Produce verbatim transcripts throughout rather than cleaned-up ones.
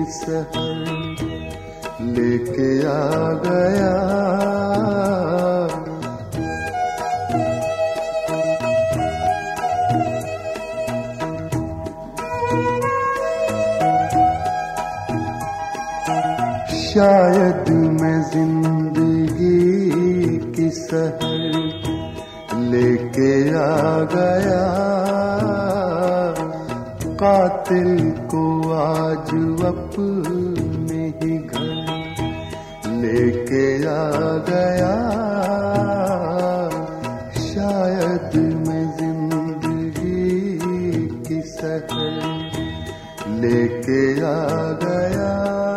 सहर लेके आ गया। शायद मैं जिंदगी की सहर लेके आ गया, कातिल को आज अपने ही घर लेके आ गया। शायद मैं जिंदगी की सहर लेके आ गया।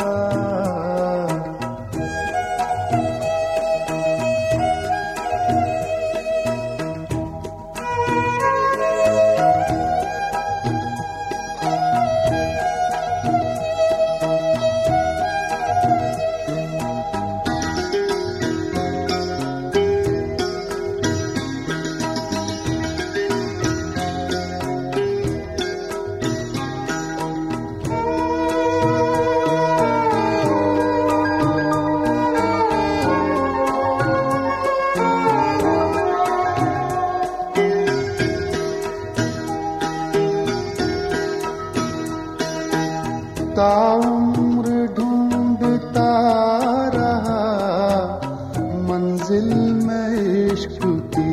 ताउम्र ढूंढता रहा मंजिल में इश्क की,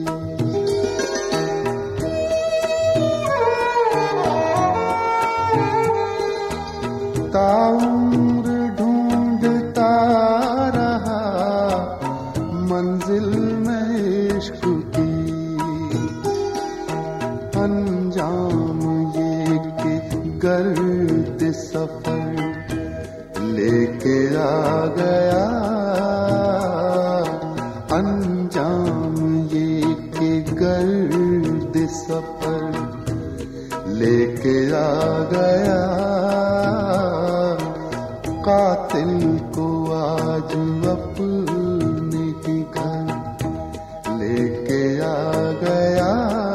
ताउम्र ढूंढता रहा मंजिल में इश्क की। अंजाम ये कि गर्द सफर लेके आ गया। अंजाम ये कि गर्द सफर लेके आ गया। कातिल को आज अपने ही घर लेके आ गया।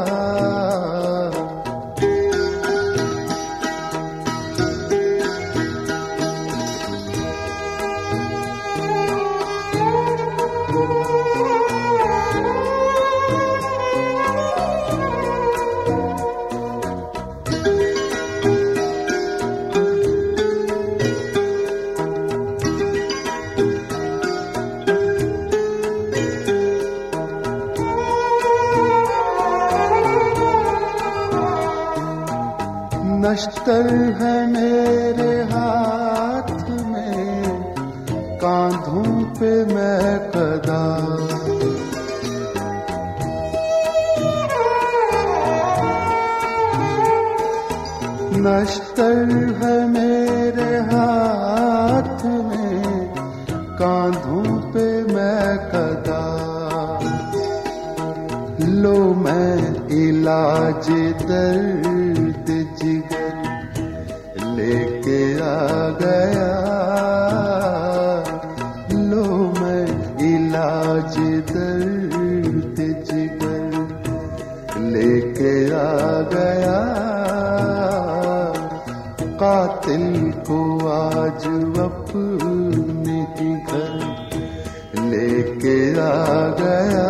नश्तर है मेरे हाथ में, कांधों पे मैं कदा। नश्तर है मेरे हाथ में, कांधों पे मैं कदा। लो मैं इलाज दर्द जिगर लेके आ गया। लो मैं इलाज दर्द जिगर लेके आ गया। कातिल को आज अपने ही घर लेके आ गया।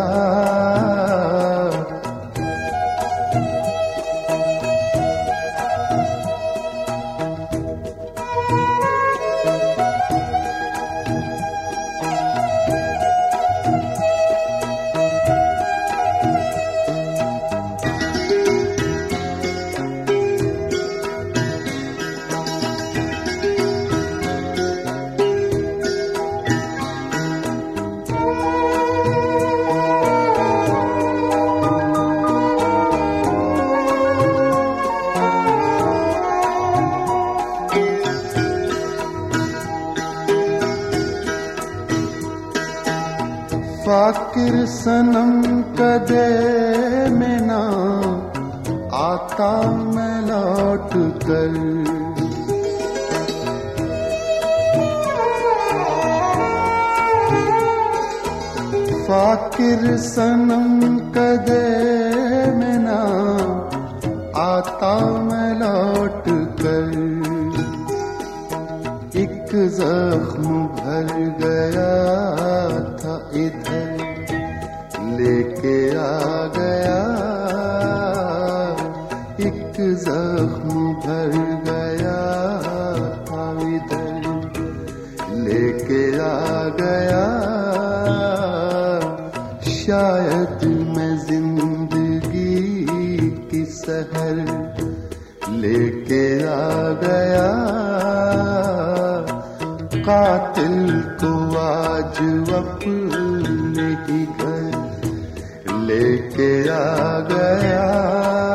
फाकिर सनम कदे में ना आता मैं लौट कर। फाकिर सनम कदे में ना आता मैं लौट कर। जख्म भर गया था इधर, लेके आ गया। एक जख्म भर गया था इधर, लेके आ गया। शायद मैं जिंदगी की सहर लेके आ गया। कातिल को आज अपने ही घर लेके आ गया।